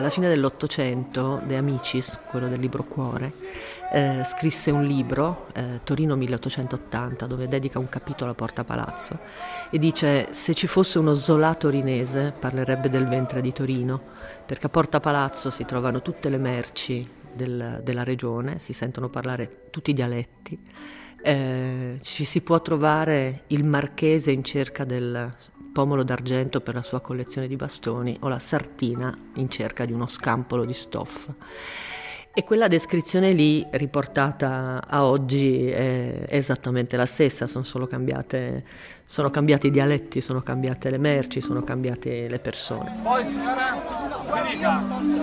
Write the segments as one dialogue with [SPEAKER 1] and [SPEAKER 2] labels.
[SPEAKER 1] alla fine dell'Ottocento De Amicis, quello del libro Cuore, scrisse un libro, Torino 1880, dove dedica un capitolo a Porta Palazzo e dice: se ci fosse uno Zola torinese parlerebbe del ventre di Torino, perché a Porta Palazzo si trovano tutte le merci della regione, si sentono parlare tutti i dialetti, ci si può trovare il marchese in cerca del pomolo d'argento per la sua collezione di bastoni o la sartina in cerca di uno scampolo di stoffa. E quella descrizione lì, riportata a oggi, è esattamente la stessa, sono cambiati i dialetti, sono cambiate le merci, sono cambiate le persone.
[SPEAKER 2] Poi signora, mi dica.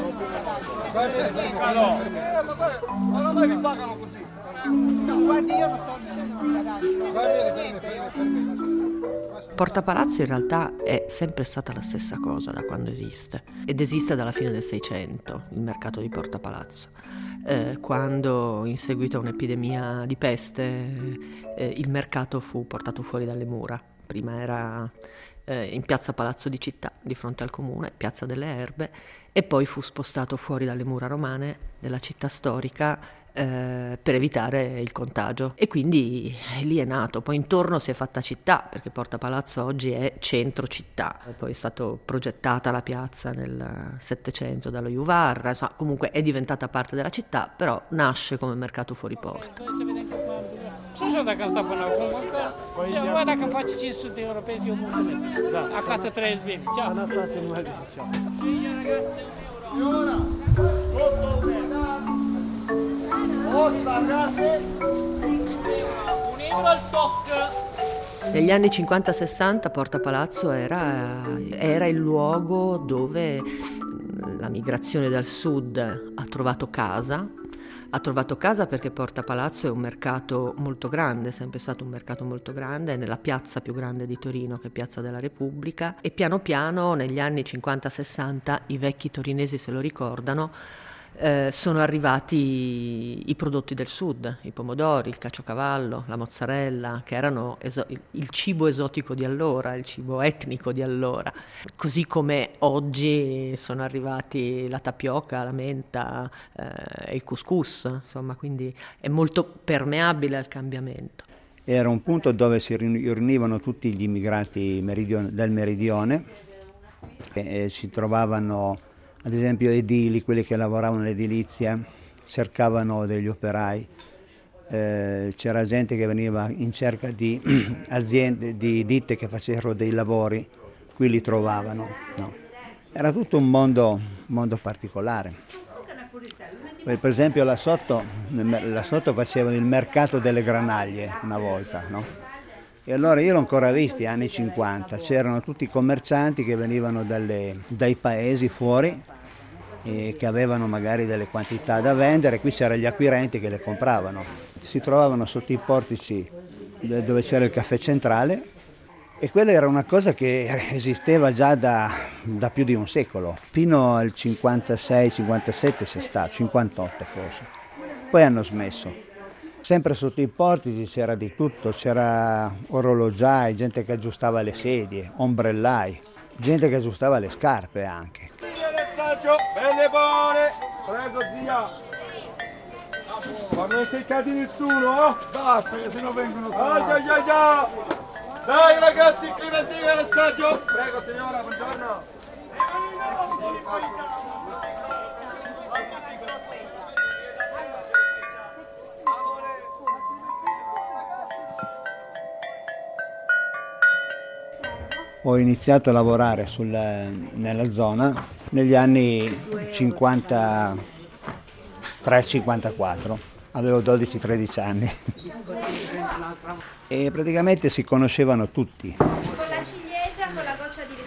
[SPEAKER 2] Ma noi vi pagano così. No, guardi, io non sto...
[SPEAKER 1] Porta Palazzo in realtà è sempre stata la stessa cosa da quando esiste, ed esiste dalla fine del Seicento, il mercato di Porta Palazzo, quando in seguito a un'epidemia di peste il mercato fu portato fuori dalle mura. Prima era in piazza Palazzo di Città, di fronte al comune, piazza delle Erbe, e poi fu spostato fuori dalle mura romane della città storica per evitare il contagio, e quindi lì è nato. Poi intorno si è fatta città, perché Porta Palazzo oggi è centro città, poi è stata progettata la piazza nel Settecento dallo Juvarra, insomma, comunque è diventata parte della città, però nasce come mercato fuori porta.
[SPEAKER 3] Ce dacă asta până acum, că bă, dacă faci 500 euro pe zi, eu mulțumesc. Acasă trăiesc bine. Ciao.
[SPEAKER 2] Sănătate, numai bine. Ciao.
[SPEAKER 3] Ragazzi,
[SPEAKER 2] E ora, 8 unità, 8 ragazze,
[SPEAKER 3] un euro al tocco.
[SPEAKER 1] Negli anni 50-60 Porta Palazzo era il luogo dove la migrazione dal sud ha trovato casa. Ha trovato casa perché Porta Palazzo è un mercato molto grande, è sempre stato un mercato molto grande, è nella piazza più grande di Torino, che è Piazza della Repubblica, e piano piano negli anni 50-60 i vecchi torinesi se lo ricordano, sono arrivati i prodotti del sud, i pomodori, il caciocavallo, la mozzarella, che erano il cibo esotico di allora, il cibo etnico di allora. Così come oggi sono arrivati la tapioca, la menta, il couscous, insomma, quindi è molto permeabile al cambiamento.
[SPEAKER 4] Era un punto dove si riunivano tutti gli immigrati del meridione, e si trovavano ad esempio edili, quelli che lavoravano nell'edilizia, cercavano degli operai, c'era gente che veniva in cerca di aziende, di ditte che facevano dei lavori, qui li trovavano. No. Era tutto un mondo particolare. Poi, per esempio là sotto facevano il mercato delle granaglie una volta, no? E allora io l'ho ancora visti, anni 50, c'erano tutti i commercianti che venivano dai paesi fuori e che avevano magari delle quantità da vendere, qui c'erano gli acquirenti che le compravano. Si trovavano sotto i portici dove c'era il caffè centrale, e quella era una cosa che esisteva già da più di un secolo, fino al 56-57 c'è stato, 58 forse, poi hanno smesso. Sempre sotto i portici c'era di tutto, c'era orologiai, gente che aggiustava le sedie, ombrellai, gente che aggiustava le scarpe anche.
[SPEAKER 2] belle buone, prego zia. Ma non seccati nessuno? Basta che se no vengono qua. Dai ragazzi, clientela all'assaggio. Prego signora, buongiorno.
[SPEAKER 4] Ho iniziato a lavorare nella zona negli anni 53-54, avevo 12-13 anni e praticamente si conoscevano tutti.
[SPEAKER 5] Con la ciliegia, con la goccia di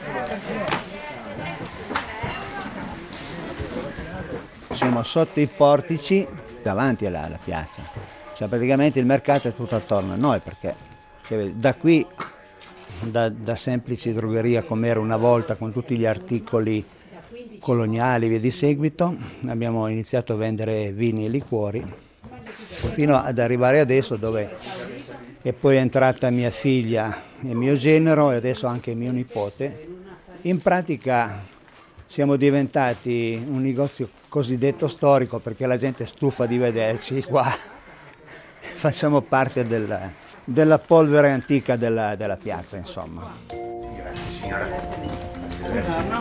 [SPEAKER 5] limone.
[SPEAKER 4] Siamo sotto i portici davanti alla piazza, cioè praticamente il mercato è tutto attorno a noi, perché da qui, da semplice drogheria come era una volta con tutti gli articoli coloniali e via di seguito, abbiamo iniziato a vendere vini e liquori fino ad arrivare adesso, dove è poi entrata mia figlia e mio genero e adesso anche mio nipote. In pratica siamo diventati un negozio cosiddetto storico perché la gente è stufa di vederci qua. Facciamo parte della polvere antica della piazza, insomma.
[SPEAKER 6] Grazie signora.
[SPEAKER 7] Buongiorno.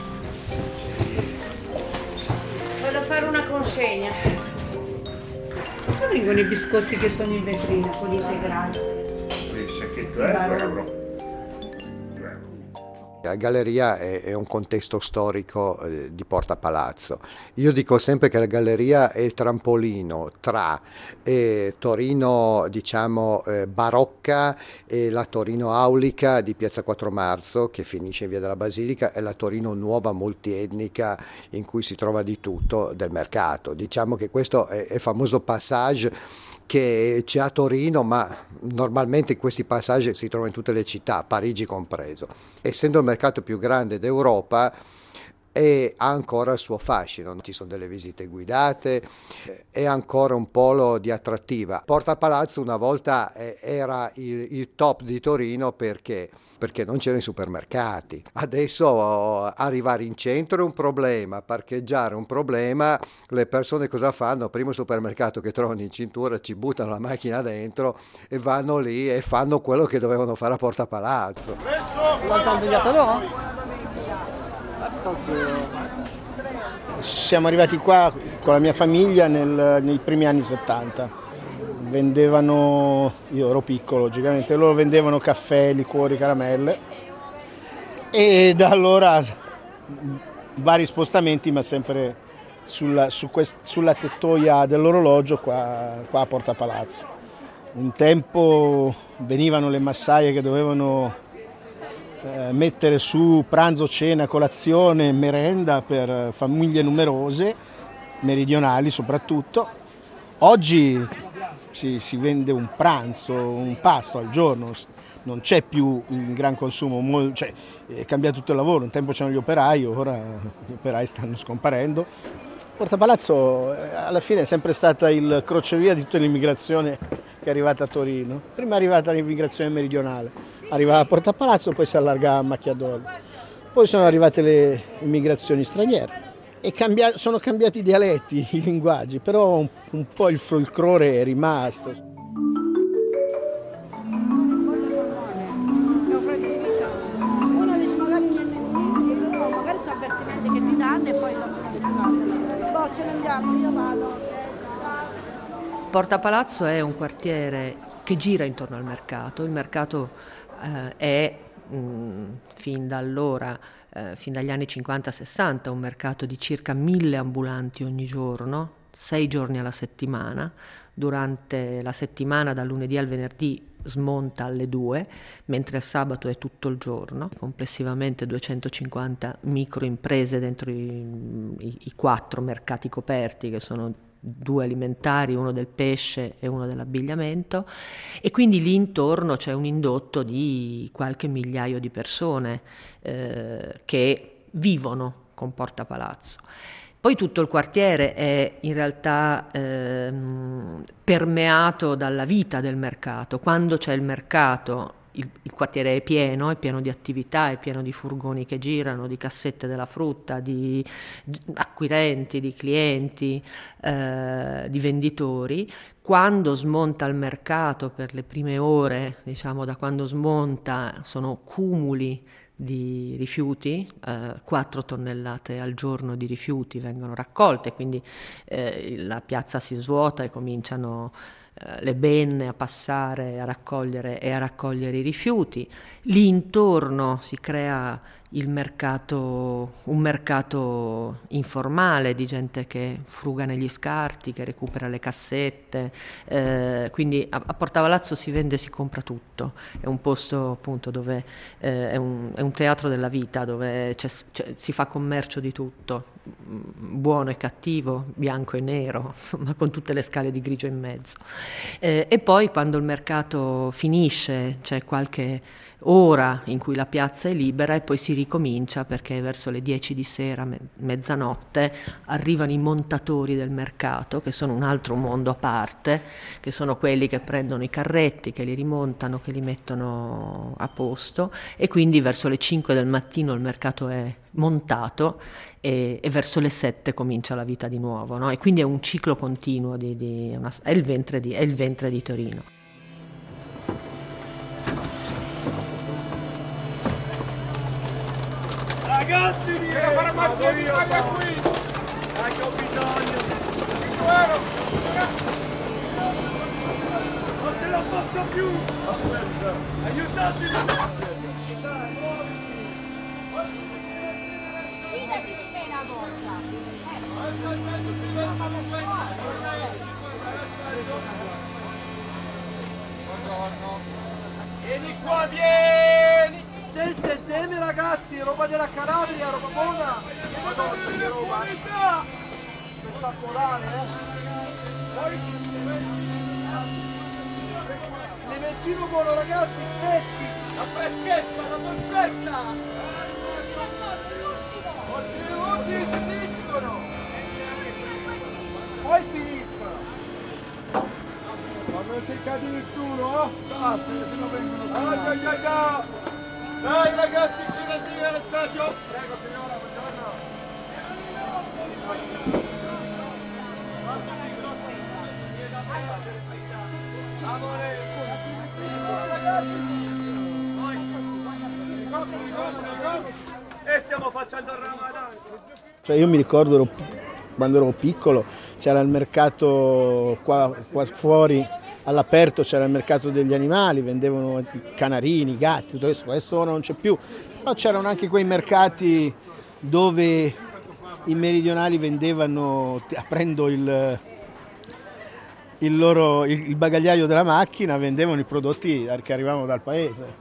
[SPEAKER 7] Vado a fare una consegna. Dove vengono i biscotti che sono in vetrina, quelli integrali?
[SPEAKER 6] Il sacchetto è 2 euro.
[SPEAKER 8] La galleria è un contesto storico di Porta Palazzo. Io dico sempre che la galleria è il trampolino tra Torino, diciamo, barocca e la Torino aulica di Piazza 4 Marzo, che finisce in Via della Basilica, e la Torino nuova multietnica in cui si trova di tutto del mercato. Diciamo che questo è il famoso passage che c'è a Torino, ma normalmente questi passaggi si trovano in tutte le città, Parigi compreso. Essendo il mercato più grande d'Europa, ha ancora il suo fascino, ci sono delle visite guidate, è ancora un polo di attrattiva. Porta Palazzo una volta era il top di Torino perché non c'erano i supermercati. Adesso arrivare in centro è un problema, parcheggiare è un problema, le persone cosa fanno? Primo supermercato che trovano in cintura, ci buttano la macchina dentro e vanno lì e fanno quello che dovevano fare a Porta Palazzo.
[SPEAKER 9] Siamo arrivati qua con la mia famiglia nei primi anni 70. Vendevano, io ero piccolo logicamente, loro vendevano caffè, liquori, caramelle e da allora vari spostamenti, ma sempre sulla tettoia dell'orologio qua a Porta Palazzo. Un tempo venivano le massaie che dovevano mettere su pranzo, cena, colazione, merenda per famiglie numerose, meridionali soprattutto. Oggi si vende un pranzo, un pasto al giorno, non c'è più il gran consumo, è cambiato tutto il lavoro, un tempo c'erano gli operai, ora gli operai stanno scomparendo. Porta Palazzo alla fine è sempre stata il crocevia di tutta l'immigrazione che è arrivata a Torino. Prima è arrivata l'immigrazione meridionale, arrivava a Porta Palazzo, poi si allargava a Macchiadolo. Poi sono arrivate le immigrazioni straniere e sono cambiati i dialetti, i linguaggi, però un po' il folklore è rimasto.
[SPEAKER 5] Uno dice magari niente, però magari sono avvertimenti che ti danno e poi dopo ce ne andiamo, io vado.
[SPEAKER 1] Porta Palazzo è un quartiere che gira intorno al mercato. Il mercato è fin da allora, fin dagli anni 50-60, un mercato di circa 1000 ambulanti ogni giorno, 6 giorni alla settimana. Durante la settimana, dal lunedì al venerdì, smonta alle 2, mentre il sabato è tutto il giorno. Complessivamente 250 microimprese dentro i 4 mercati coperti, che sono 2 alimentari, uno del pesce e uno dell'abbigliamento, e quindi lì intorno c'è un indotto di qualche migliaio di persone che vivono con Porta Palazzo. Poi tutto il quartiere è in realtà permeato dalla vita del mercato. Quando c'è il mercato, il quartiere è pieno di attività, è pieno di furgoni che girano, di cassette della frutta, di acquirenti, di clienti, di venditori. Quando smonta il mercato, per le prime ore, diciamo da quando smonta, sono cumuli di rifiuti, 4 tonnellate al giorno di rifiuti vengono raccolte, quindi la piazza si svuota e cominciano le benne a passare a raccogliere i rifiuti. Lì intorno si crea un mercato informale di gente che fruga negli scarti, che recupera le cassette, quindi a Porta Palazzo si vende e si compra tutto. È un posto appunto dove è un teatro della vita, dove si fa commercio di tutto, buono e cattivo, bianco e nero, insomma, con tutte le scale di grigio in mezzo. E poi quando il mercato finisce c'è qualche ora in cui la piazza è libera e poi si ricomincia, perché verso le 10 di sera, mezzanotte, arrivano i montatori del mercato, che sono un altro mondo a parte, che sono quelli che prendono i carretti, che li rimontano, che li mettono a posto, e quindi verso le 5 del mattino il mercato è montato e verso le 7 comincia la vita di nuovo, no? E quindi è un ciclo continuo, è il ventre di Torino.
[SPEAKER 2] Ragazzi, devo fare una marcia qui! Anche ho bisogno! 5 euro! Non ce la faccio più! Aiutatemi!
[SPEAKER 5] Fidati di me una volta!
[SPEAKER 2] Vieni qua, vieni! Senza seme ragazzi, roba della Calabria, roba buona! Madonna, che roba! Spettacolare, Clementino buono ragazzi, freschi! La freschezza, la dolcezza! Oggi finiscono! Poi finiscono! Ma non cercate nessuno, basta, se no vengono. Dai ragazzi, chiudete allo stadio! Prego signora, buongiorno! E stiamo facendo il Ramadan!
[SPEAKER 9] Cioè io mi ricordo quando ero piccolo c'era il mercato qua fuori all'aperto, c'era il mercato degli animali, vendevano i canarini, i gatti, tutto questo ora non c'è più, però c'erano anche quei mercati dove i meridionali vendevano, aprendo il bagagliaio della macchina, vendevano i prodotti che arrivavano dal paese.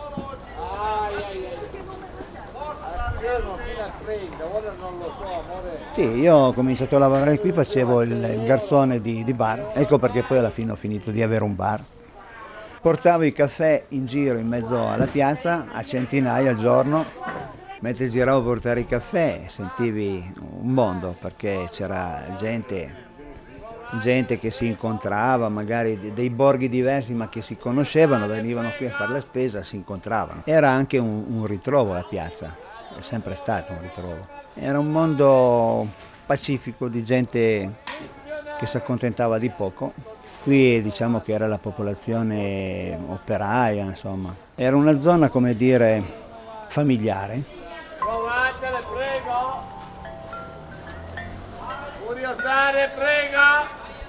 [SPEAKER 4] Sì, io ho cominciato a lavorare qui, facevo il garzone di bar, ecco perché poi alla fine ho finito di avere un bar. Portavo i caffè in giro in mezzo alla piazza a centinaia al giorno, mentre giravo a portare i caffè sentivi un mondo, perché c'era gente che si incontrava, magari dei borghi diversi ma che si conoscevano, venivano qui a fare la spesa, si incontravano. Era anche un ritrovo la piazza, è sempre stato un ritrovo. Era un mondo pacifico di gente che si accontentava di poco. Qui diciamo che era la popolazione operaia, insomma. Era una zona, come dire, familiare.
[SPEAKER 2] Provatele, prego! Curiosare, prego!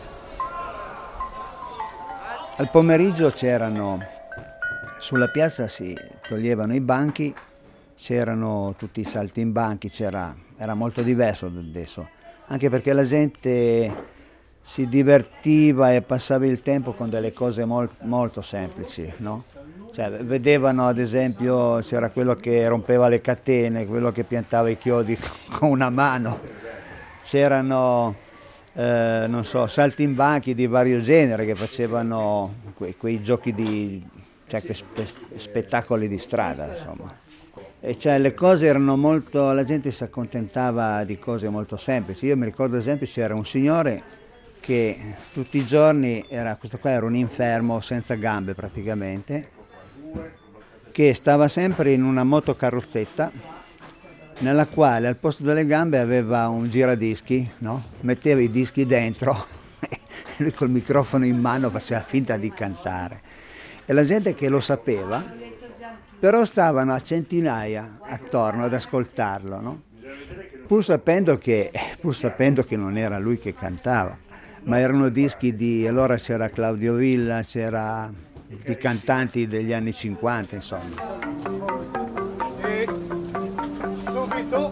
[SPEAKER 4] Al pomeriggio sulla piazza si toglievano i banchi, c'erano tutti i saltimbanchi, era molto diverso da adesso, anche perché la gente si divertiva e passava il tempo con delle cose molto semplici, no? Cioè, vedevano ad esempio, c'era quello che rompeva le catene, quello che piantava i chiodi con una mano, c'erano non so, saltimbanchi di vario genere che facevano quei giochi spettacoli di strada, insomma. E cioè le cose erano la gente si accontentava di cose molto semplici. Io mi ricordo ad esempio c'era un signore che tutti i giorni questo qua era un infermo senza gambe praticamente, che stava sempre in una motocarrozzetta nella quale al posto delle gambe aveva un giradischi, no? Metteva i dischi dentro e lui col microfono in mano faceva finta di cantare. E la gente che lo sapeva però stavano a centinaia attorno ad ascoltarlo, no? Pur sapendo che non era lui che cantava, ma erano dischi allora c'era Claudio Villa, c'era di cantanti degli anni 50, insomma.
[SPEAKER 2] Sì, subito.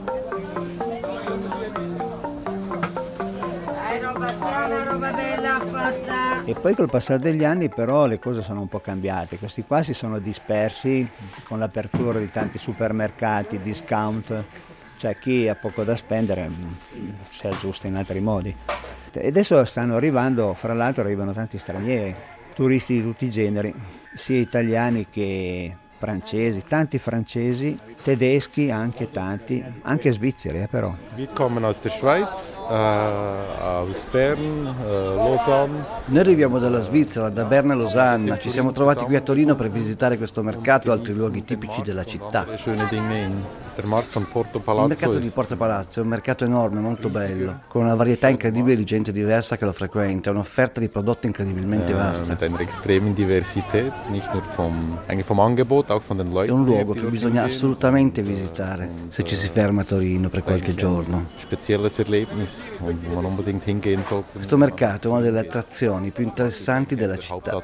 [SPEAKER 7] Roba bella, forza.
[SPEAKER 4] E poi col passare degli anni però le cose sono un po' cambiate, questi qua si sono dispersi con l'apertura di tanti supermercati, discount, cioè chi ha poco da spendere si aggiusta in altri modi. E adesso stanno arrivando, fra l'altro arrivano tanti stranieri, turisti di tutti i generi, sia italiani che francesi, tanti francesi, tedeschi anche tanti, anche svizzeri però.
[SPEAKER 10] Wir kommen aus der Schweiz, aus Bern, Lausanne.
[SPEAKER 11] Noi arriviamo dalla Svizzera, da Berna e Losanna. Ci siamo trovati qui a Torino per visitare questo mercato e altri luoghi tipici della città.
[SPEAKER 10] Il
[SPEAKER 11] mercato di Porta Palazzo è un mercato enorme, molto bello, con una varietà incredibile di gente diversa che lo frequenta, un'offerta di prodotti incredibilmente vasta.
[SPEAKER 10] Mit einer extremen Diversität, nicht nur vom Angebot, auch von den Leuten.
[SPEAKER 11] È un luogo che bisogna assolutamente visitare se ci si ferma a Torino per qualche giorno.
[SPEAKER 10] Spezielles Erlebnis, wo man unbedingt hingehen sollte.
[SPEAKER 11] Questo mercato è una delle attrazioni più interessanti della città.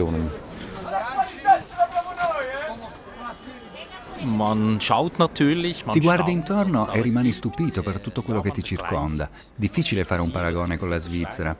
[SPEAKER 12] Ti guardi intorno e rimani stupito per tutto quello che ti circonda. Difficile fare un paragone con la Svizzera.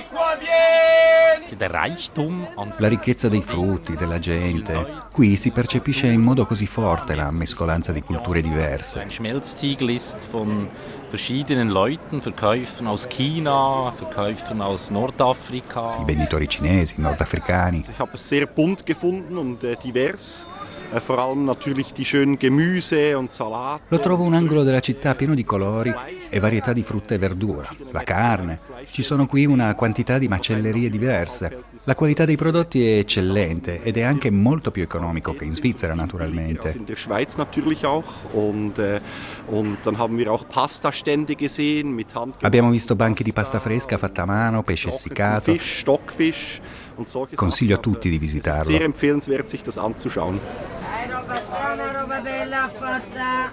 [SPEAKER 12] La ricchezza dei frutti, della gente. Qui si percepisce in modo così forte la mescolanza di culture diverse.
[SPEAKER 13] Verschiedenen Leuten, Verkäufern aus China, Verkäufern aus Nordafrika.
[SPEAKER 12] I venditori cinesi, nordafricani.
[SPEAKER 14] Ich habe es sehr bunt gefunden und divers. Vor allem natürlich die schönen Gemüse und Salate.
[SPEAKER 12] Lo trovo un angolo della città pieno di colori e varietà di frutta e verdura, la carne. Ci sono qui una quantità di macellerie diverse. La qualità dei prodotti è eccellente ed è anche molto più economico che in Svizzera, naturalmente.
[SPEAKER 14] In der Schweiz natürlich auch und dann haben wir auch Pastastände gesehen mit Handgemachtem.
[SPEAKER 12] Abbiamo visto banchi di pasta fresca fatta a mano, pesce essiccato.
[SPEAKER 14] Stockfisch.
[SPEAKER 12] Consiglio a tutti di visitarlo.
[SPEAKER 14] Sehr empfehlenswert, sich das anzuschauen.
[SPEAKER 15] Roba bella, forza!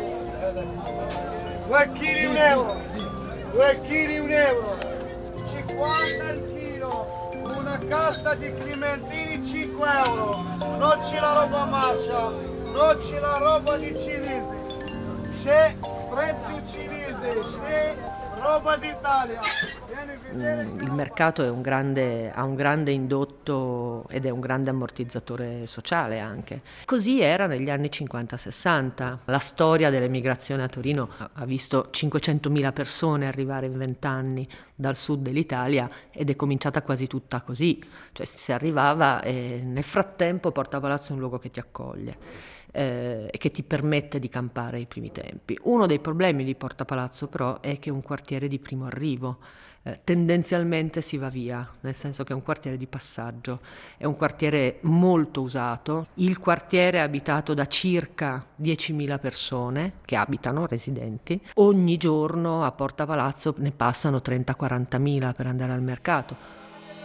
[SPEAKER 2] 2 kg un euro! 2 kg un euro! 50 il chilo! Una cassa di Clementini 5 euro! Non c'è la roba marcia! Non c'è la roba di cinese! C'è prezzo cinese! C'è roba d'Italia!
[SPEAKER 1] Il mercato ha un grande indotto ed è un grande ammortizzatore sociale anche. Così era negli anni 50-60. La storia dell'emigrazione a Torino ha visto 500.000 persone arrivare in 20 anni dal sud dell'Italia ed è cominciata quasi tutta così. Cioè si arrivava e nel frattempo Porta Palazzo è un luogo che ti accoglie e che ti permette di campare ai primi tempi. Uno dei problemi di Porta Palazzo però è che è un quartiere di primo arrivo. Tendenzialmente si va via, nel senso che è un quartiere di passaggio, è un quartiere molto usato. Il quartiere è abitato da circa 10.000 persone che abitano, residenti. Ogni giorno a Porta Palazzo ne passano 30-40.000 per andare al mercato.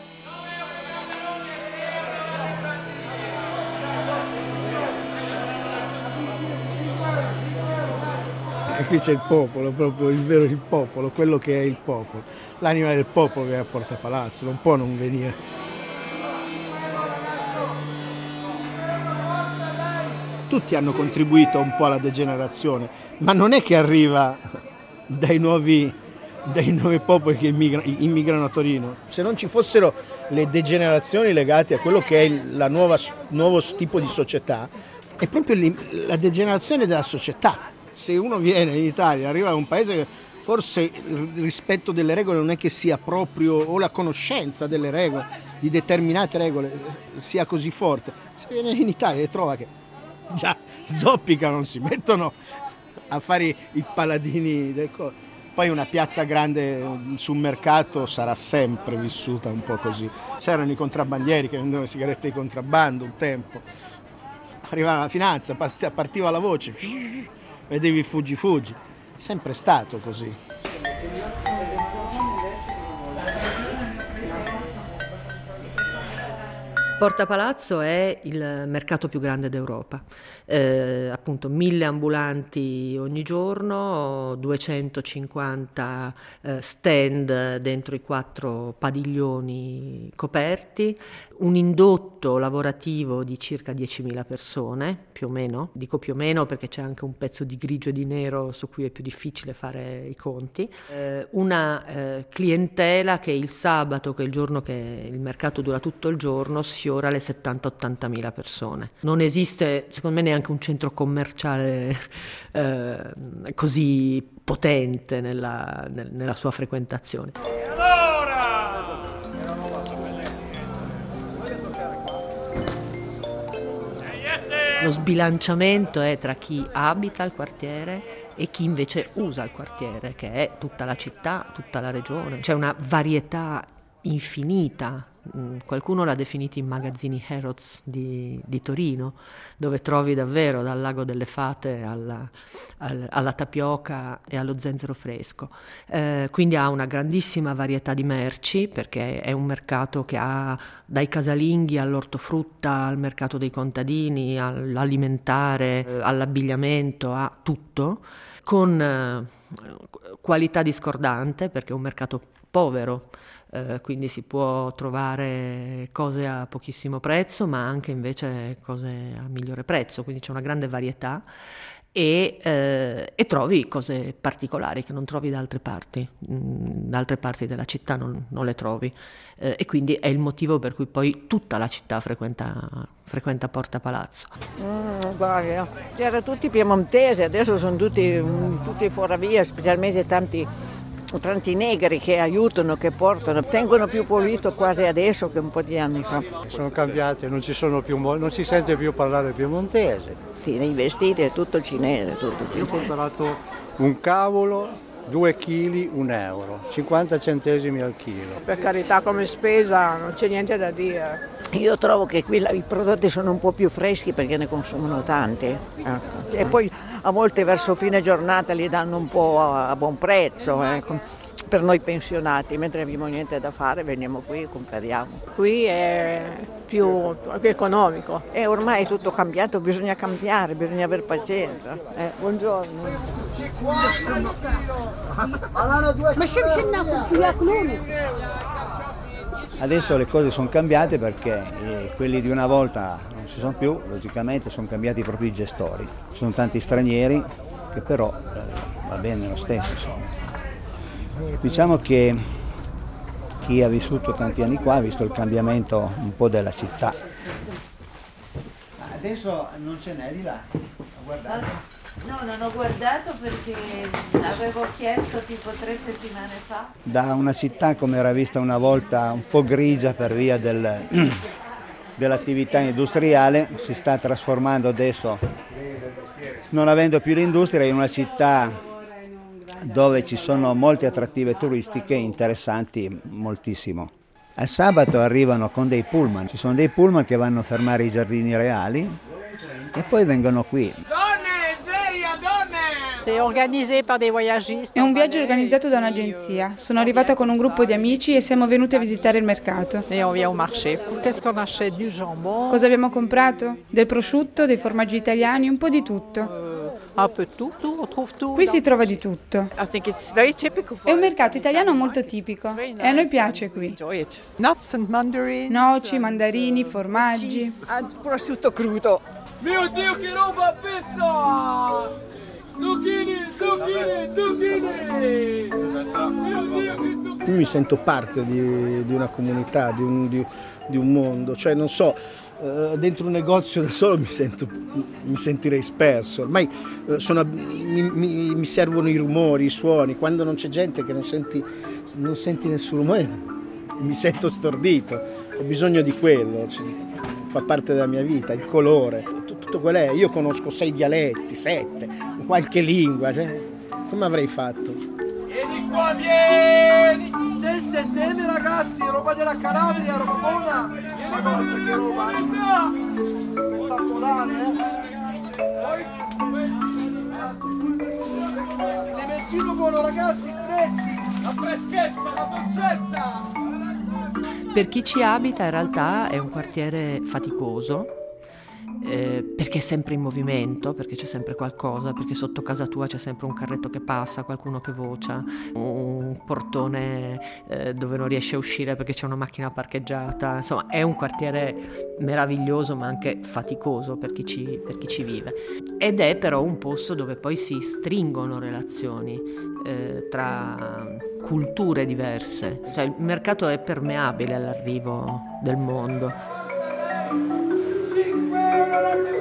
[SPEAKER 9] E qui c'è il popolo, proprio il popolo, quello che è il popolo. L'anima del popolo che è a Porta Palazzo, non può non venire. Tutti hanno contribuito un po' alla degenerazione, ma non è che arriva dai nuovi popoli che immigrano a Torino. Se non ci fossero le degenerazioni legate a quello che è nuovo tipo di società, è proprio la degenerazione della società. Se uno viene in Italia, arriva a un paese che forse il rispetto delle regole non è che sia proprio, o la conoscenza delle regole, di determinate regole, sia così forte. Se viene in Italia e trova che già zoppicano, non si mettono a fare i paladini del Poi una piazza grande sul mercato sarà sempre vissuta un po' così. C'erano i contrabbandieri che vendevano sigarette di contrabbando un tempo. Arrivava la finanza, partiva la voce. Vedevi il fuggi, è sempre stato così.
[SPEAKER 1] Porta Palazzo è il mercato più grande d'Europa, appunto 1.000 ambulanti ogni giorno, 250 stand dentro i 4 padiglioni coperti, un indotto lavorativo di circa 10.000 persone, più o meno, dico più o meno perché c'è anche un pezzo di grigio e di nero su cui è più difficile fare i conti, una clientela che il sabato, che è il giorno che il mercato dura tutto il giorno, sfiora le 70-80.000 persone. Non esiste, secondo me, neanche un centro commerciale così potente nella sua frequentazione. Lo sbilanciamento è tra chi abita il quartiere e chi invece usa il quartiere, che è tutta la città, tutta la regione. C'è una varietà infinita. Qualcuno l'ha definito i magazzini Harrods di Torino, dove trovi davvero dal lago delle fate alla tapioca e allo zenzero fresco. Quindi ha una grandissima varietà di merci, perché è un mercato che ha dai casalinghi all'ortofrutta, al mercato dei contadini, all'alimentare, all'abbigliamento, a tutto, con qualità discordante, perché è un mercato povero. Quindi si può trovare cose a pochissimo prezzo, ma anche invece cose a migliore prezzo, quindi c'è una grande varietà e trovi cose particolari che non trovi da altre parti della città non le trovi, e quindi è il motivo per cui poi tutta la città frequenta Porta Palazzo.
[SPEAKER 16] Guarda, c'erano tutti piemontesi, adesso sono tutti fuoravia, specialmente tanti negri che aiutano, che portano, tengono più pulito quasi adesso che un po' di anni fa.
[SPEAKER 17] Sono cambiate, non si sente più parlare piemontese.
[SPEAKER 16] I vestiti è tutto cinese, tutto cinese.
[SPEAKER 17] Io ho comprato un cavolo, 2 kg, €1, 50 centesimi al chilo.
[SPEAKER 18] Per carità, come spesa non c'è niente da dire.
[SPEAKER 16] Io trovo che qui i prodotti sono un po' più freschi perché ne consumano tanti. Ecco. E poi a volte verso fine giornata li danno un po' a buon prezzo, per noi pensionati, mentre abbiamo niente da fare veniamo qui e compriamo.
[SPEAKER 18] Qui è più economico.
[SPEAKER 16] E ormai è tutto cambiato, bisogna cambiare, bisogna avere pazienza. Buongiorno.
[SPEAKER 4] Adesso le cose sono cambiate perché quelli di una volta non ci sono più, logicamente sono cambiati proprio i gestori. Ci sono tanti stranieri che però va bene lo stesso, insomma. Diciamo che chi ha vissuto tanti anni qua ha visto il cambiamento un po' della città. Adesso non ce n'è di là, guardate.
[SPEAKER 7] No, non ho guardato perché avevo chiesto tipo 3 settimane fa.
[SPEAKER 4] Da una città come era vista una volta un po' grigia per via dell'attività industriale, si sta trasformando adesso, non avendo più l'industria, in una città dove ci sono molte attrattive turistiche interessanti moltissimo. Al sabato arrivano con dei pullman, ci sono dei pullman che vanno a fermare i giardini reali e poi vengono qui.
[SPEAKER 18] È
[SPEAKER 19] un viaggio organizzato da un'agenzia. Sono arrivata con un gruppo di amici e siamo venuti a visitare il mercato. Cosa abbiamo comprato? Del prosciutto, dei formaggi italiani, un po' di tutto. Qui si trova di tutto. È un mercato italiano molto tipico e a noi piace qui. Noci, mandarini, formaggi.
[SPEAKER 18] Prosciutto crudo.
[SPEAKER 2] Mio Dio, che roba a pizza! Zucchini!
[SPEAKER 9] Io mi sento parte di una comunità, di un mondo, cioè non so, dentro un negozio da solo mi sentirei sperso, ormai mi servono i rumori, i suoni, quando non c'è gente che non senti nessun rumore mi sento stordito, ho bisogno di quello, fa parte della mia vita, il colore, tutto quello è. Io conosco 6 dialetti, 7, qualche lingua, come avrei fatto?
[SPEAKER 2] Vieni qua, vieni! Senza seme ragazzi, roba della Calabria, roba buona! Ma guarda che roba! Spettacolare, Clementino buono ragazzi, freschi! La freschezza, la dolcezza!
[SPEAKER 1] Per chi ci abita in realtà è un quartiere faticoso, perché è sempre in movimento, perché c'è sempre qualcosa, perché sotto casa tua c'è sempre un carretto che passa, qualcuno che vocia, un portone dove non riesce a uscire perché c'è una macchina parcheggiata. Insomma, è un quartiere meraviglioso ma anche faticoso per chi ci vive. Ed è però un posto dove poi si stringono relazioni tra culture diverse. Cioè, il mercato è permeabile all'arrivo del mondo.
[SPEAKER 2] 5 euro